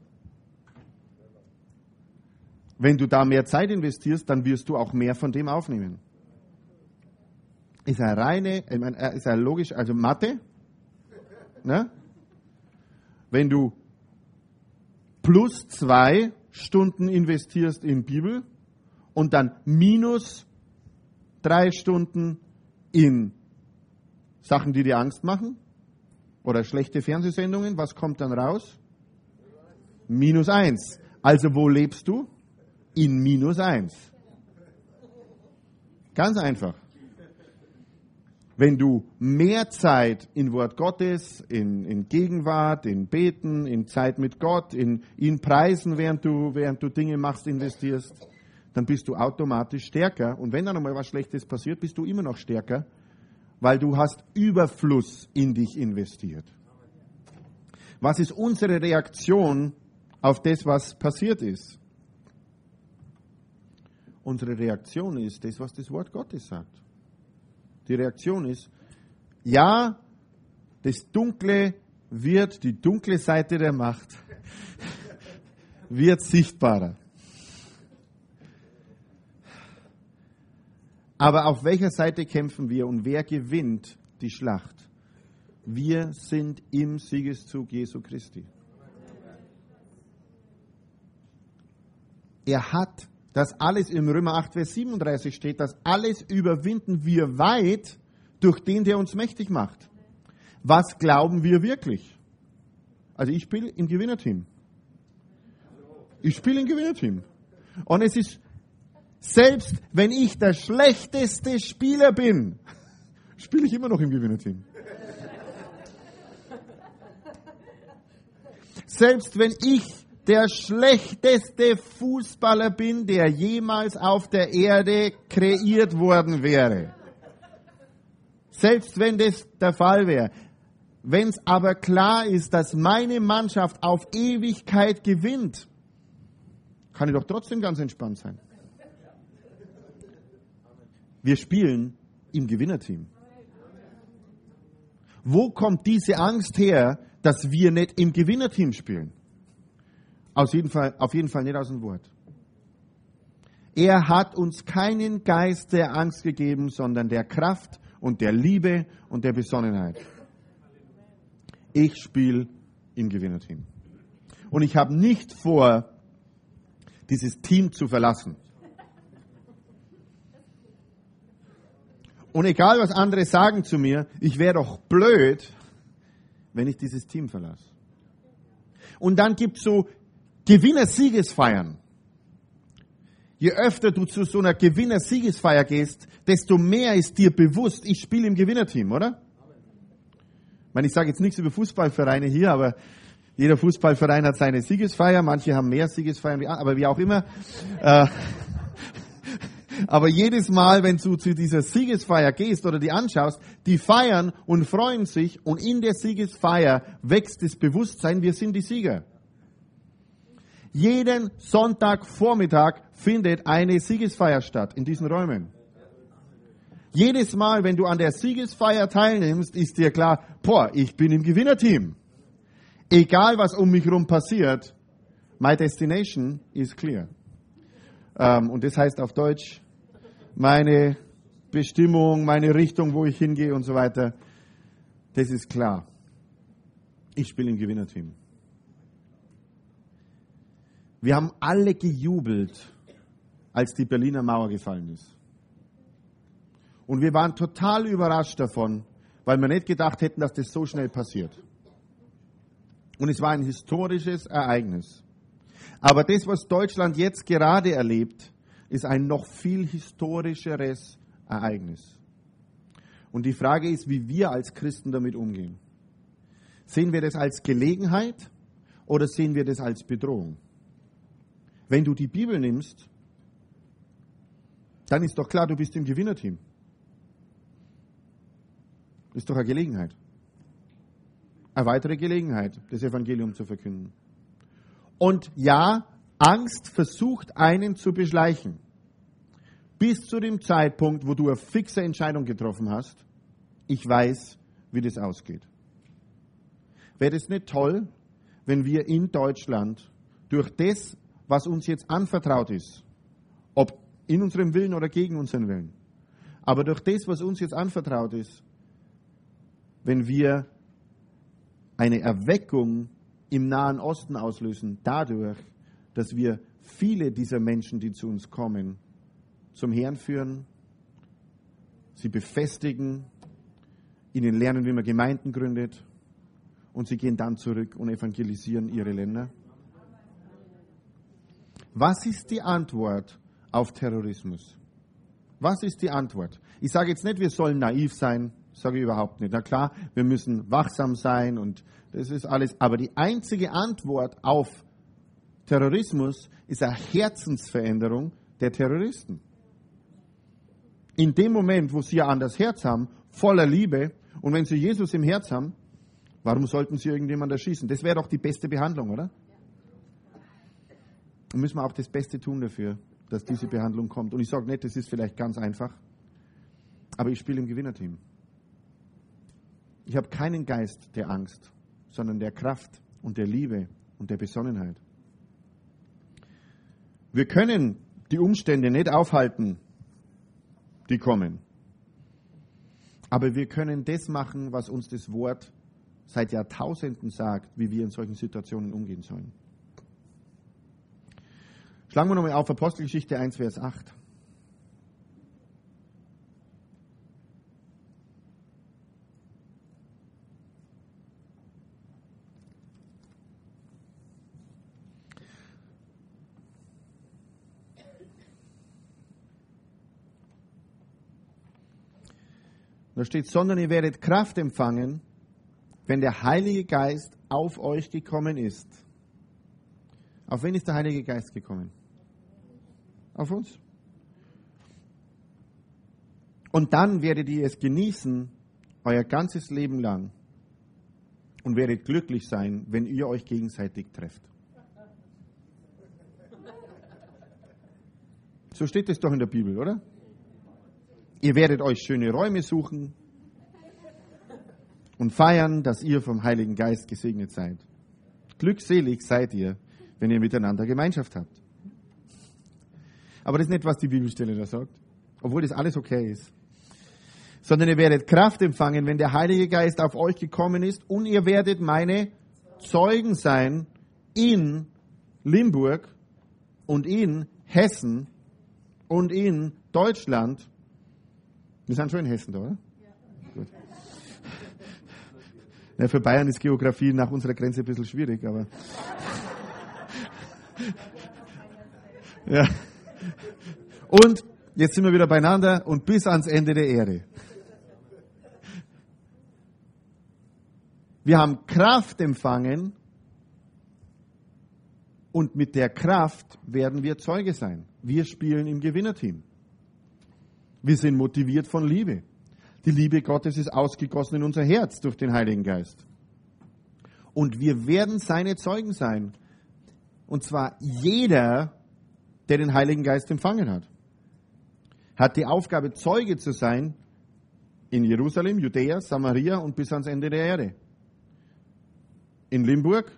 Wenn du da mehr Zeit investierst, dann wirst du auch mehr von dem aufnehmen. Ist ja logisch, also Mathe. Ne? Wenn du plus 2 Stunden investierst in Bibel und dann minus 3 Stunden in Sachen, die dir Angst machen oder schlechte Fernsehsendungen, was kommt dann raus? Minus 1. Also wo lebst du? In minus 1. Ganz einfach. Wenn du mehr Zeit in Wort Gottes, in Gegenwart, in Beten, in Zeit mit Gott, in ihn preisen, während du Dinge machst, investierst, dann bist du automatisch stärker. Und wenn dann einmal was Schlechtes passiert, bist du immer noch stärker, weil du hast Überfluss in dich investiert. Was ist unsere Reaktion auf das, was passiert ist? Unsere Reaktion ist das, was das Wort Gottes sagt. Die Reaktion ist, ja, das Dunkle wird, die dunkle Seite der Macht, wird sichtbarer. Aber auf welcher Seite kämpfen wir und wer gewinnt die Schlacht? Wir sind im Siegeszug Jesu Christi. Er hat das alles im Römer 8, Vers 37 steht, das alles überwinden wir weit durch den, der uns mächtig macht. Was glauben wir wirklich? Also ich spiele im Gewinnerteam. Und es ist, selbst wenn ich der schlechteste Spieler bin, spiele ich immer noch im Gewinnerteam. Selbst wenn ich der schlechteste Fußballer bin, der jemals auf der Erde kreiert worden wäre. Selbst wenn das der Fall wäre. Wenn es aber klar ist, dass meine Mannschaft auf Ewigkeit gewinnt, kann ich doch trotzdem ganz entspannt sein. Wir spielen im Gewinnerteam. Wo kommt diese Angst her, dass wir nicht im Gewinnerteam spielen? Auf jeden Fall nicht aus dem Wort. Er hat uns keinen Geist der Angst gegeben, sondern der Kraft und der Liebe und der Besonnenheit. Ich spiele im Gewinnerteam. Und ich habe nicht vor, dieses Team zu verlassen. Und egal, was andere sagen zu mir, ich wäre doch blöd, wenn ich dieses Team verlasse. Und dann gibt es so Gewinner-Siegesfeiern. Je öfter du zu so einer Gewinner-Siegesfeier gehst, desto mehr ist dir bewusst, ich spiele im Gewinnerteam, oder? Ich sage jetzt nichts über Fußballvereine hier, aber jeder Fußballverein hat seine Siegesfeier. Manche haben mehr Siegesfeiern, aber wie auch immer. Aber jedes Mal, wenn du zu dieser Siegesfeier gehst oder die anschaust, die feiern und freuen sich und in der Siegesfeier wächst das Bewusstsein, wir sind die Sieger. Jeden Sonntagvormittag findet eine Siegesfeier statt in diesen Räumen. Jedes Mal, wenn du an der Siegesfeier teilnimmst, ist dir klar, ich bin im Gewinnerteam. Egal, was um mich herum passiert, my destination is clear. Und das heißt auf Deutsch, meine Bestimmung, meine Richtung, wo ich hingehe und so weiter, das ist klar. Ich spiele im Gewinnerteam. Wir haben alle gejubelt, als die Berliner Mauer gefallen ist. Und wir waren total überrascht davon, weil wir nicht gedacht hätten, dass das so schnell passiert. Und es war ein historisches Ereignis. Aber das, was Deutschland jetzt gerade erlebt, ist ein noch viel historischeres Ereignis. Und die Frage ist, wie wir als Christen damit umgehen. Sehen wir das als Gelegenheit oder sehen wir das als Bedrohung? Wenn du die Bibel nimmst, dann ist doch klar, du bist im Gewinnerteam. Das ist doch eine Gelegenheit. Eine weitere Gelegenheit, das Evangelium zu verkünden. Und ja, Angst versucht einen zu beschleichen. Bis zu dem Zeitpunkt, wo du eine fixe Entscheidung getroffen hast, ich weiß, wie das ausgeht. wäre es nicht toll, wenn wir in Deutschland durch das, was uns jetzt anvertraut ist, ob in unserem Willen oder gegen unseren Willen, aber durch das, was uns jetzt anvertraut ist, wenn wir eine Erweckung im Nahen Osten auslösen, dadurch, dass wir viele dieser Menschen, die zu uns kommen, zum Herrn führen, sie befestigen, ihnen lernen, wie man Gemeinden gründet und sie gehen dann zurück und evangelisieren ihre Länder. Was ist die Antwort auf Terrorismus? Was ist die Antwort? Ich sage jetzt nicht, wir sollen naiv sein, sage ich überhaupt nicht. Na klar, wir müssen wachsam sein und das ist alles. Aber die einzige Antwort auf Terrorismus ist eine Herzensveränderung der Terroristen. In dem Moment, wo sie ja an das Herz haben, voller Liebe, und wenn sie Jesus im Herz haben, warum sollten sie irgendjemand erschießen? Das wäre doch die beste Behandlung, oder? Dann müssen wir auch das Beste tun dafür, dass diese Behandlung kommt. Und ich sage nicht, das ist vielleicht ganz einfach, aber ich spiele im Gewinnerteam. Ich habe keinen Geist der Angst, sondern der Kraft und der Liebe und der Besonnenheit. Wir können die Umstände nicht aufhalten, die kommen. Aber wir können das machen, was uns das Wort seit Jahrtausenden sagt, wie wir in solchen Situationen umgehen sollen. Schlagen wir nochmal auf Apostelgeschichte 1, Vers 8. Da steht, sondern ihr werdet Kraft empfangen, wenn der Heilige Geist auf euch gekommen ist. Auf wen ist der Heilige Geist gekommen? Auf uns. Und dann werdet ihr es genießen, euer ganzes Leben lang, und werdet glücklich sein, wenn ihr euch gegenseitig trefft. So steht es doch in der Bibel, oder? Ihr werdet euch schöne Räume suchen und feiern, dass ihr vom Heiligen Geist gesegnet seid. Glückselig seid ihr, wenn ihr miteinander Gemeinschaft habt. Aber das ist nicht, was die Bibelstelle da sagt, obwohl das alles okay ist. Sondern ihr werdet Kraft empfangen, wenn der Heilige Geist auf euch gekommen ist, und ihr werdet meine Zeugen sein in Limburg und in Hessen und in Deutschland. Wir sind schon in Hessen da, oder? Ja. Gut. Ja, für Bayern ist Geografie nach unserer Grenze ein bisschen schwierig, aber ja. Und jetzt sind wir wieder beieinander und bis ans Ende der Erde. Wir haben Kraft empfangen und mit der Kraft werden wir Zeuge sein. Wir spielen im Gewinnerteam. Wir sind motiviert von Liebe. Die Liebe Gottes ist ausgegossen in unser Herz durch den Heiligen Geist. Und wir werden seine Zeugen sein. Und zwar jeder, der den Heiligen Geist empfangen hat, hat die Aufgabe, Zeuge zu sein in Jerusalem, Judäa, Samaria und bis ans Ende der Erde. In Limburg,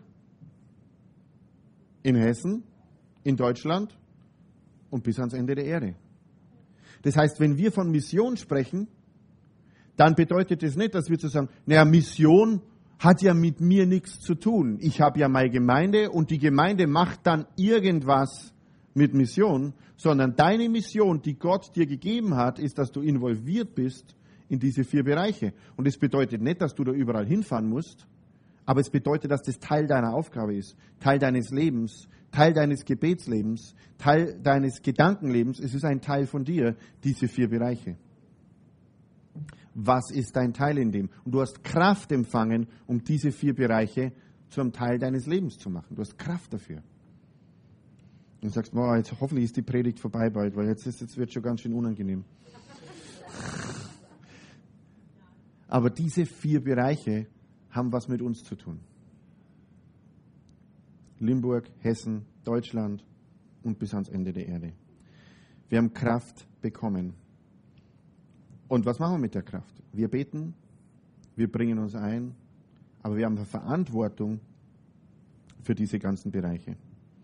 in Hessen, in Deutschland und bis ans Ende der Erde. Das heißt, wenn wir von Mission sprechen, dann bedeutet das nicht, dass wir zu sagen, naja, Mission hat ja mit mir nichts zu tun. Ich habe ja meine Gemeinde und die Gemeinde macht dann irgendwas mit Mission, sondern deine Mission, die Gott dir gegeben hat, ist, dass du involviert bist in diese 4 Bereiche. Und das bedeutet nicht, dass du da überall hinfahren musst, aber es bedeutet, dass das Teil deiner Aufgabe ist, Teil deines Lebens, Teil deines Gebetslebens, Teil deines Gedankenlebens. Es ist ein Teil von dir, diese 4 Bereiche. Was ist dein Teil in dem? Und du hast Kraft empfangen, um diese 4 Bereiche zum Teil deines Lebens zu machen. Du hast Kraft dafür. Und du sagst, boah, jetzt hoffentlich ist die Predigt vorbei bald, weil jetzt wird es schon ganz schön unangenehm. Aber diese 4 Bereiche haben was mit uns zu tun. Limburg, Hessen, Deutschland und bis ans Ende der Erde. Wir haben Kraft bekommen. Und was machen wir mit der Kraft? Wir beten, wir bringen uns ein, aber wir haben eine Verantwortung für diese ganzen Bereiche.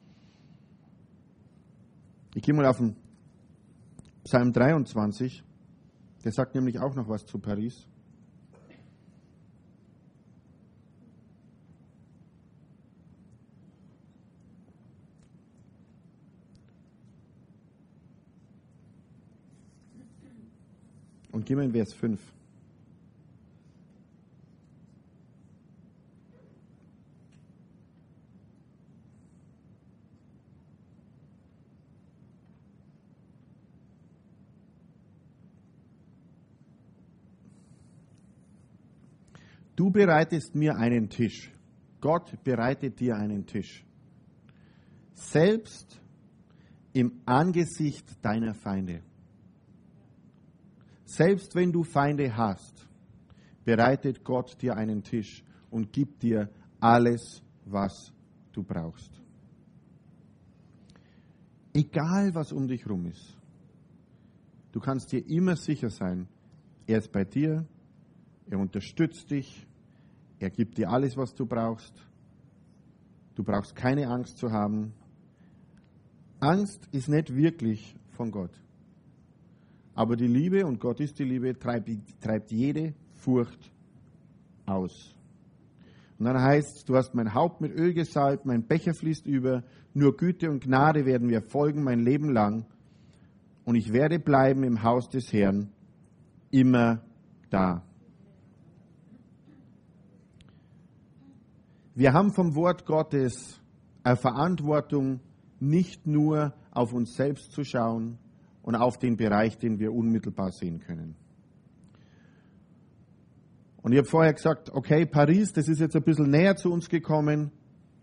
Ich gehe mal auf den Psalm 23, der sagt nämlich auch noch was zu Paris. Und gehen wir in Vers 5. Du bereitest mir einen Tisch. Gott bereitet dir einen Tisch. Selbst im Angesicht deiner Feinde. Selbst wenn du Feinde hast, bereitet Gott dir einen Tisch und gibt dir alles, was du brauchst. Egal, was um dich rum ist, du kannst dir immer sicher sein, er ist bei dir, er unterstützt dich, er gibt dir alles, was du brauchst. Du brauchst keine Angst zu haben. Angst ist nicht wirklich von Gott. Aber die Liebe, und Gott ist die Liebe, treibt jede Furcht aus. Und dann heißt es, du hast mein Haupt mit Öl gesalbt, mein Becher fließt über, nur Güte und Gnade werden mir folgen mein Leben lang. Und ich werde bleiben im Haus des Herrn, immer da. Wir haben vom Wort Gottes eine Verantwortung, nicht nur auf uns selbst zu schauen und auf den Bereich, den wir unmittelbar sehen können. Und ich habe vorher gesagt, okay, Paris, das ist jetzt ein bisschen näher zu uns gekommen.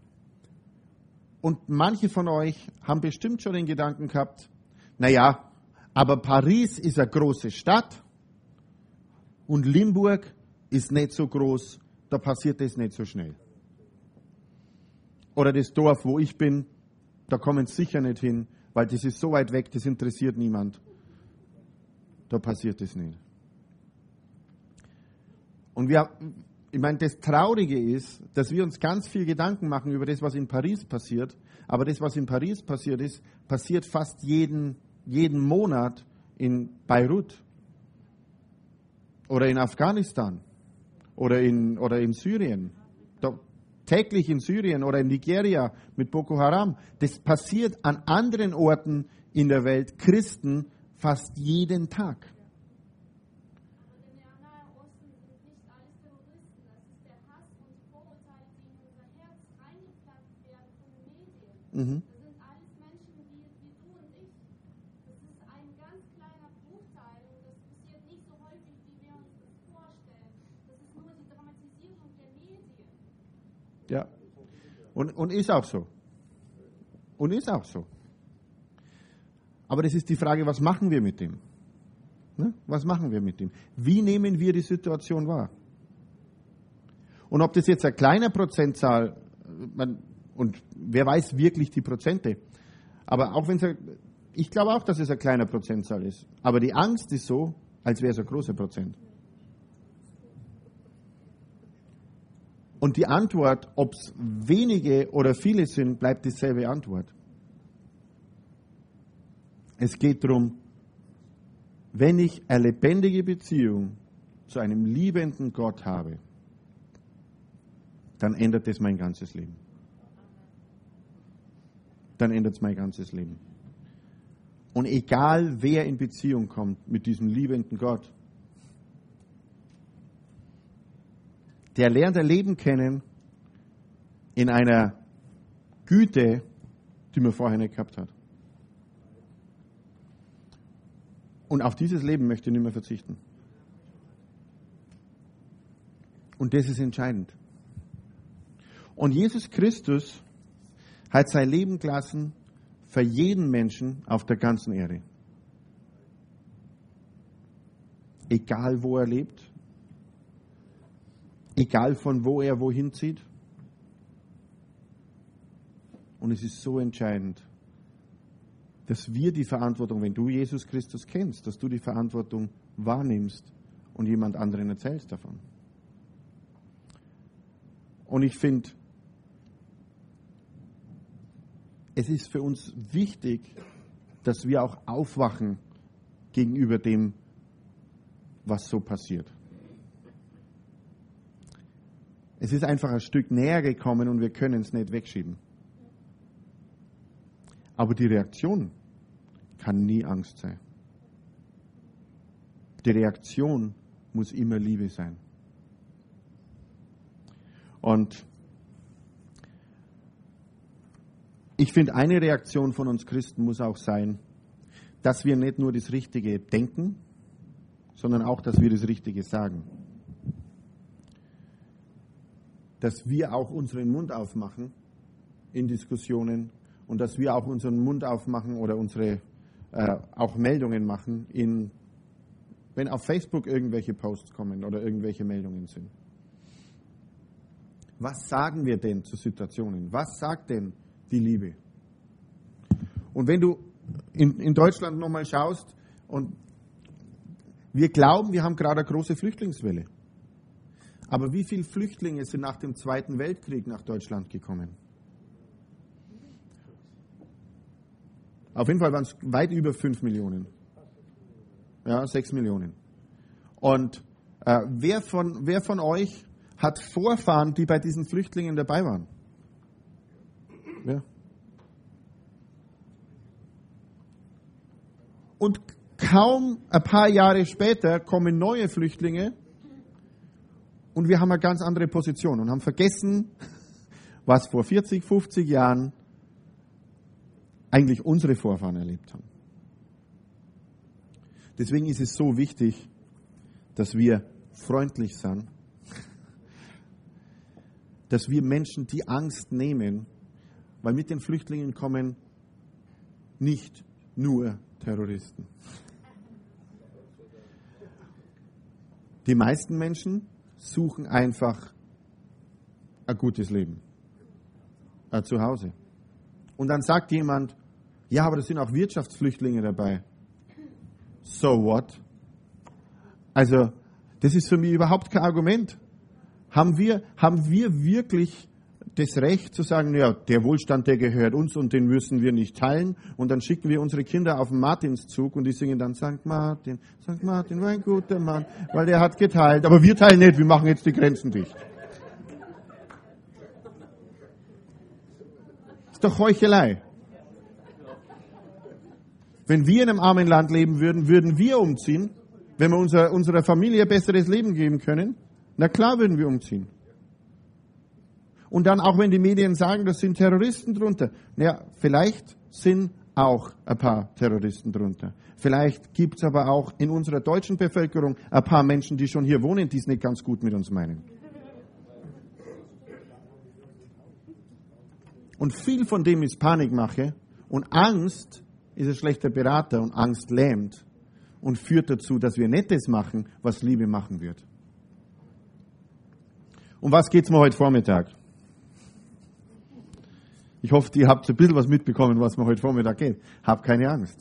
Und manche von euch haben bestimmt schon den Gedanken gehabt, naja, aber Paris ist eine große Stadt und Limburg ist nicht so groß, da passiert das nicht so schnell. Oder das Dorf, wo ich bin, da kommen sie sicher nicht hin, weil das ist so weit weg, das interessiert niemand. Da passiert das nicht. Und ich meine, das Traurige ist, dass wir uns ganz viel Gedanken machen über das, was in Paris passiert. Aber das, was in Paris passiert ist, passiert fast jeden Monat in Beirut oder in Afghanistan oder in Syrien. Täglich in Syrien oder in Nigeria mit Boko Haram. Das passiert an anderen Orten in der Welt, Christen, fast jeden Tag. Aber im Nahen Osten sind nicht alles Terroristen. Das ist der Hass und die Vorurteile, die in unser Herz reingepflanzt werden von den Medien. Das sind alles Menschen wie du und ich. Das ist ein ganz kleiner Bruchteil und das passiert nicht so häufig, wie wir uns das vorstellen. Das ist nur die Dramatisierung der Medien. Ja, und ist auch so. Und ist auch so. Aber das ist die Frage, was machen wir mit dem? Ne? Was machen wir mit dem? Wie nehmen wir die Situation wahr? Und ob das jetzt eine kleine Prozentzahl, und wer weiß wirklich die Prozente, aber auch wenn ich glaube auch, dass es eine kleine Prozentzahl ist. Aber die Angst ist so, als wäre es eine große Prozent. Und die Antwort, ob es wenige oder viele sind, bleibt dieselbe Antwort. Es geht darum, wenn ich eine lebendige Beziehung zu einem liebenden Gott habe, dann ändert es mein ganzes Leben. Dann ändert es mein ganzes Leben. Und egal, wer in Beziehung kommt mit diesem liebenden Gott, der lernt ein Leben kennen in einer Güte, die man vorher nicht gehabt hat. Und auf dieses Leben möchte ich nicht mehr verzichten. Und das ist entscheidend. Und Jesus Christus hat sein Leben gelassen für jeden Menschen auf der ganzen Erde. Egal, wo er lebt, egal von wo er wohin zieht. Und es ist so entscheidend, dass wir die Verantwortung, wenn du Jesus Christus kennst, dass du die Verantwortung wahrnimmst und jemand anderen erzählst davon. Und ich finde, es ist für uns wichtig, dass wir auch aufwachen gegenüber dem, was so passiert. Es ist einfach ein Stück näher gekommen und wir können es nicht wegschieben. Aber die Reaktion kann nie Angst sein. Die Reaktion muss immer Liebe sein. Und ich finde, eine Reaktion von uns Christen muss auch sein, dass wir nicht nur das Richtige denken, sondern auch, dass wir das Richtige sagen. Dass wir auch unseren Mund aufmachen in Diskussionen und dass wir auch unseren Mund aufmachen oder unsere auch Meldungen machen, wenn auf Facebook irgendwelche Posts kommen oder irgendwelche Meldungen sind. Was sagen wir denn zu Situationen? Was sagt denn die Liebe? Und wenn du in Deutschland nochmal schaust, und wir glauben, wir haben gerade eine große Flüchtlingswelle. Aber wie viele Flüchtlinge sind nach dem Zweiten Weltkrieg nach Deutschland gekommen? Auf jeden Fall waren es weit über 5 Millionen. Ja, 6 Millionen. Und wer von euch hat Vorfahren, die bei diesen Flüchtlingen dabei waren? Ja. Und kaum ein paar Jahre später kommen neue Flüchtlinge und wir haben eine ganz andere Position und haben vergessen, was vor 40, 50 Jahren eigentlich unsere Vorfahren erlebt haben. Deswegen ist es so wichtig, dass wir freundlich sind, dass wir Menschen die Angst nehmen, weil mit den Flüchtlingen kommen nicht nur Terroristen. Die meisten Menschen suchen einfach ein gutes Leben, ein Zuhause. Und dann sagt jemand, ja, aber da sind auch Wirtschaftsflüchtlinge dabei. So what? Also, das ist für mich überhaupt kein Argument. Haben wir wirklich das Recht zu sagen, ja, der Wohlstand, der gehört uns und den müssen wir nicht teilen, und dann schicken wir unsere Kinder auf den Martinszug und die singen dann St. Martin war ein guter Mann, weil der hat geteilt, aber wir teilen nicht, wir machen jetzt die Grenzen dicht. Das ist doch Heuchelei. Wenn wir in einem armen Land leben würden, würden wir umziehen, wenn wir unserer Familie ein besseres Leben geben können. Na klar würden wir umziehen. Und dann, auch wenn die Medien sagen, das sind Terroristen drunter. Naja, vielleicht sind auch ein paar Terroristen drunter. Vielleicht gibt es aber auch in unserer deutschen Bevölkerung ein paar Menschen, die schon hier wohnen, die es nicht ganz gut mit uns meinen. Und viel von dem ist Panikmache, und Angst ist ein schlechter Berater, und Angst lähmt und führt dazu, dass wir nicht das machen, was Liebe machen wird. Um was geht's mir heute Vormittag? Ich hoffe, ihr habt ein bisschen was mitbekommen, was mir heute Vormittag geht. Habt keine Angst.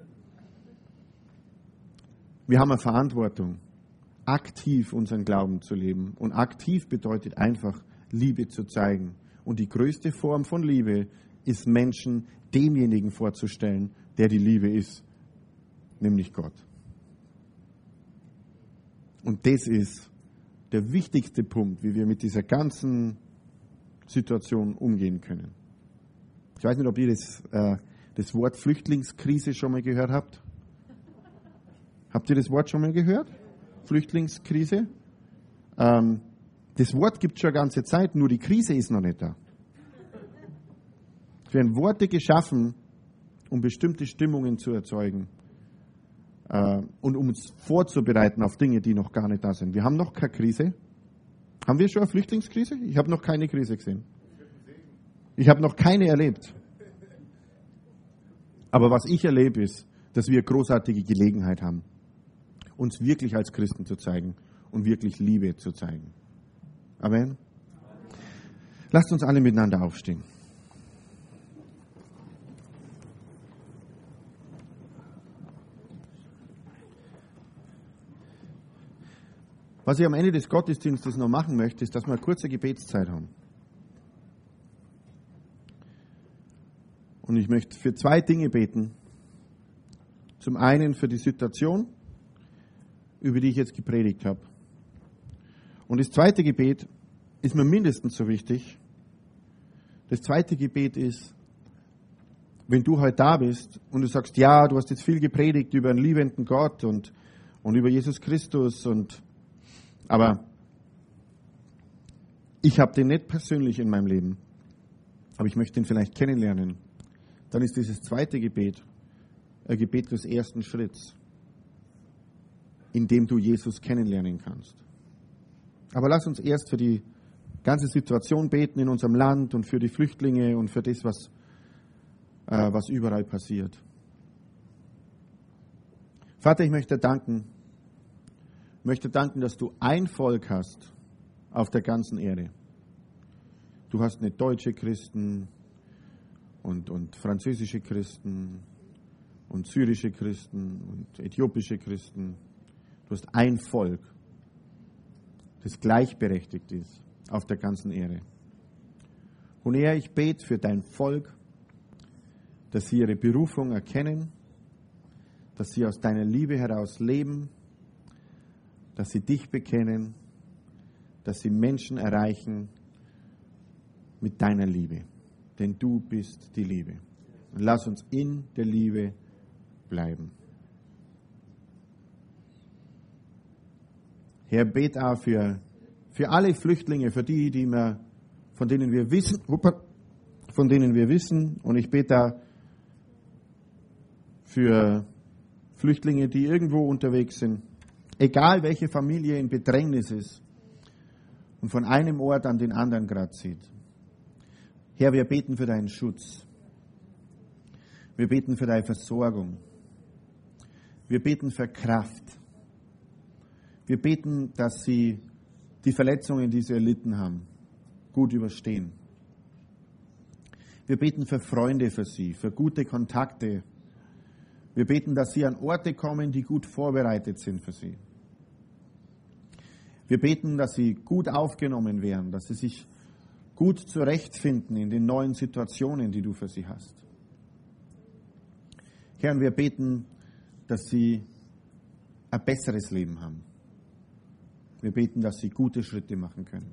Wir haben eine Verantwortung, aktiv unseren Glauben zu leben. Und aktiv bedeutet einfach, Liebe zu zeigen. Und die größte Form von Liebe ist, Menschen demjenigen vorzustellen, der die Liebe ist, nämlich Gott. Und das ist der wichtigste Punkt, wie wir mit dieser ganzen Situation umgehen können. Ich weiß nicht, ob ihr das Wort Flüchtlingskrise schon mal gehört habt. Habt ihr das Wort schon mal gehört? Flüchtlingskrise? Das Wort gibt es schon eine ganze Zeit, nur die Krise ist noch nicht da. Es werden Worte geschaffen, um bestimmte Stimmungen zu erzeugen und um uns vorzubereiten auf Dinge, die noch gar nicht da sind. Wir haben noch keine Krise. Haben wir schon eine Flüchtlingskrise? Ich habe noch keine Krise gesehen. Ich habe noch keine erlebt. Aber was ich erlebe, ist, dass wir großartige Gelegenheit haben, uns wirklich als Christen zu zeigen und wirklich Liebe zu zeigen. Amen. Lasst uns alle miteinander aufstehen. Was ich am Ende des Gottesdienstes noch machen möchte, ist, dass wir eine kurze Gebetszeit haben. Und ich möchte für 2 Dinge beten. Zum einen für die Situation, über die ich jetzt gepredigt habe. Und das zweite Gebet ist mir mindestens so wichtig. Das zweite Gebet ist, wenn du heute da bist und du sagst, ja, du hast jetzt viel gepredigt über einen liebenden Gott und über Jesus Christus, aber ich habe den nicht persönlich in meinem Leben, aber ich möchte ihn vielleicht kennenlernen, dann ist dieses zweite Gebet ein Gebet des ersten Schritts, in dem du Jesus kennenlernen kannst. Aber lass uns erst für die ganze Situation beten in unserem Land und für die Flüchtlinge und für das, was überall passiert. Vater, ich möchte danken, dass du ein Volk hast auf der ganzen Erde. Du hast nicht deutsche Christen und französische Christen und syrische Christen und äthiopische Christen. Du hast ein Volk, das gleichberechtigt ist auf der ganzen Erde. Und Herr, ich bete für dein Volk, dass sie ihre Berufung erkennen, dass sie aus deiner Liebe heraus leben, dass sie dich bekennen, dass sie Menschen erreichen mit deiner Liebe. Denn du bist die Liebe. Und lass uns in der Liebe bleiben. Herr, bete auch für alle Flüchtlinge, für die von denen wir wissen, und ich bete auch für Flüchtlinge, die irgendwo unterwegs sind, egal welche Familie in Bedrängnis ist und von einem Ort an den anderen gerade zieht. Herr, wir beten für deinen Schutz. Wir beten für deine Versorgung. Wir beten für Kraft. Wir beten, dass sie die Verletzungen, die sie erlitten haben, gut überstehen. Wir beten für Freunde für sie, für gute Kontakte. Wir beten, dass sie an Orte kommen, die gut vorbereitet sind für sie. Wir beten, dass sie gut aufgenommen werden, dass sie sich gut zurechtfinden in den neuen Situationen, die du für sie hast. Herr, und wir beten, dass sie ein besseres Leben haben. Wir beten, dass sie gute Schritte machen können.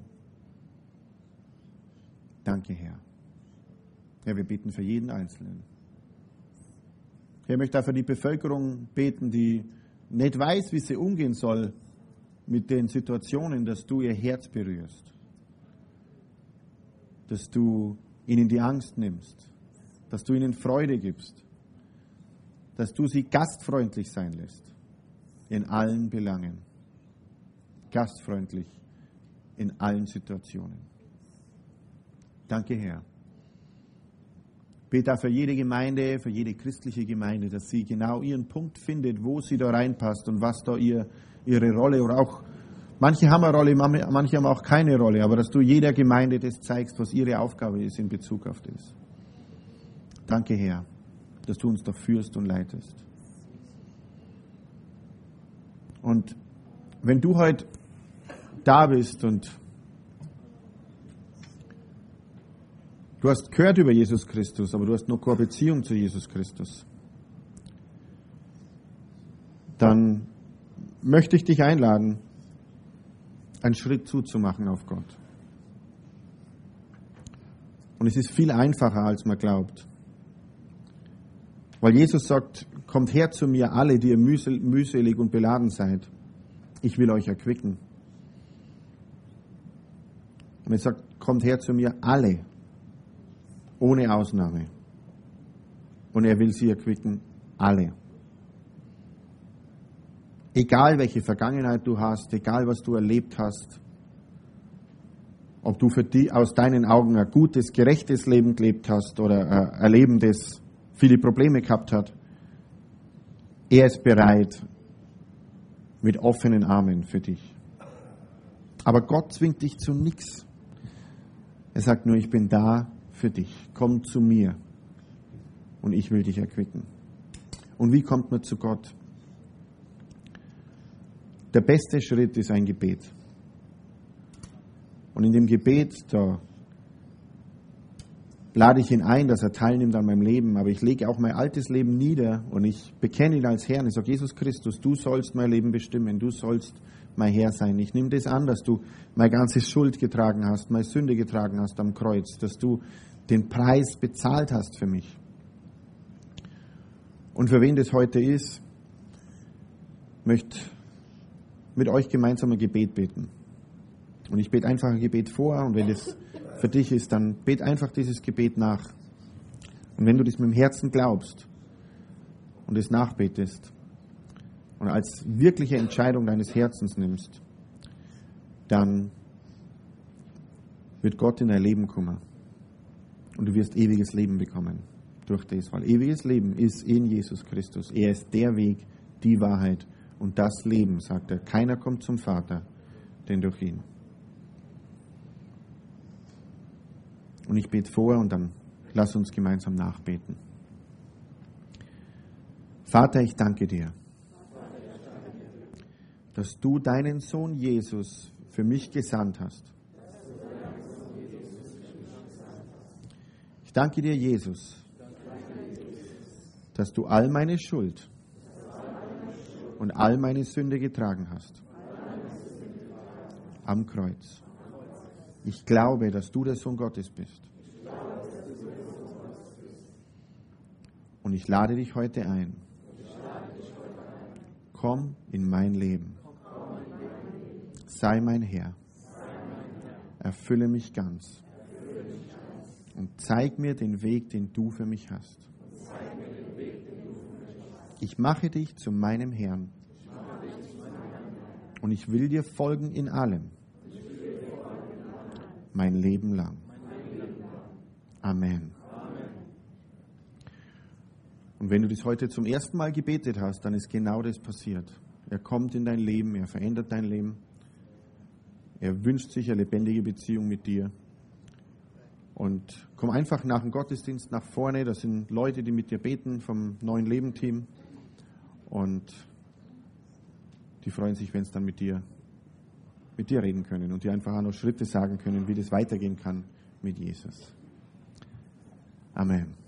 Danke, Herr. Herr, wir beten für jeden Einzelnen. Herr, ich möchte auch für die Bevölkerung beten, die nicht weiß, wie sie umgehen soll mit den Situationen, dass du ihr Herz berührst. Dass du ihnen die Angst nimmst. Dass du ihnen Freude gibst. Dass du sie gastfreundlich sein lässt. In allen Belangen. Gastfreundlich in allen Situationen. Danke, Herr. Bete auch für jede Gemeinde, für jede christliche Gemeinde, dass sie genau ihren Punkt findet, wo sie da reinpasst und was da ihre Rolle oder auch, manche haben eine Rolle, manche haben auch keine Rolle, aber dass du jeder Gemeinde das zeigst, was ihre Aufgabe ist in Bezug auf das. Danke, Herr, dass du uns da führst und leitest. Und wenn du heute da bist und du hast gehört über Jesus Christus, aber du hast noch keine Beziehung zu Jesus Christus, dann möchte ich dich einladen, einen Schritt zuzumachen auf Gott. Und es ist viel einfacher, als man glaubt. Weil Jesus sagt, kommt her zu mir alle, die ihr mühselig und beladen seid. Ich will euch erquicken. Und er sagt, kommt her zu mir alle, ohne Ausnahme. Und er will sie erquicken, alle. Egal welche Vergangenheit du hast, egal was du erlebt hast, ob du für die aus deinen Augen ein gutes, gerechtes Leben gelebt hast oder ein Leben, das viele Probleme gehabt hat, er ist bereit mit offenen Armen für dich. Aber Gott zwingt dich zu nichts. Er sagt nur, ich bin da für dich. Komm zu mir und ich will dich erquicken. Und wie kommt man zu Gott? der beste Schritt ist ein Gebet. Und in dem Gebet, da lade ich ihn ein, dass er teilnimmt an meinem Leben, aber ich lege auch mein altes Leben nieder und ich bekenne ihn als Herrn. Ich sage, Jesus Christus, du sollst mein Leben bestimmen, du sollst mein Herr sein. Ich nehme das an, dass du meine ganze Schuld getragen hast, meine Sünde getragen hast am Kreuz, dass du den Preis bezahlt hast für mich. Und für wen das heute ist, möchte mit euch gemeinsam ein Gebet beten. Und ich bete einfach ein Gebet vor und wenn das für dich ist, dann bet einfach dieses Gebet nach. Und wenn du das mit dem Herzen glaubst und es nachbetest und als wirkliche Entscheidung deines Herzens nimmst, dann wird Gott in dein Leben kommen und du wirst ewiges Leben bekommen durch das. Weil ewiges Leben ist in Jesus Christus. Er ist der Weg, die Wahrheit und das Leben, sagt er. Keiner kommt zum Vater, denn durch ihn. Und ich bete vor und dann lass uns gemeinsam nachbeten. Vater, ich danke dir, dass du deinen Sohn Jesus für mich gesandt hast. Ich danke dir, Jesus, dass du all meine Schuld und all meine Sünde getragen hast am Kreuz. Ich glaube, dass du der Sohn Gottes bist. Und ich lade dich heute ein. Komm in mein Leben. Sei mein Herr. Erfülle mich ganz. Und zeig mir den Weg, den du für mich hast. Ich mache dich zu meinem Herrn. Und ich will dir folgen in allem. Mein Leben lang. Amen. Und wenn du das heute zum ersten Mal gebetet hast, dann ist genau das passiert. Er kommt in dein Leben, er verändert dein Leben. Er wünscht sich eine lebendige Beziehung mit dir. Und komm einfach nach dem Gottesdienst nach vorne. Das sind Leute, die mit dir beten vom Neuen Leben-Team. Und die freuen sich, wenn es dann mit dir reden können und dir einfach auch noch Schritte sagen können, wie das weitergehen kann mit Jesus. Amen.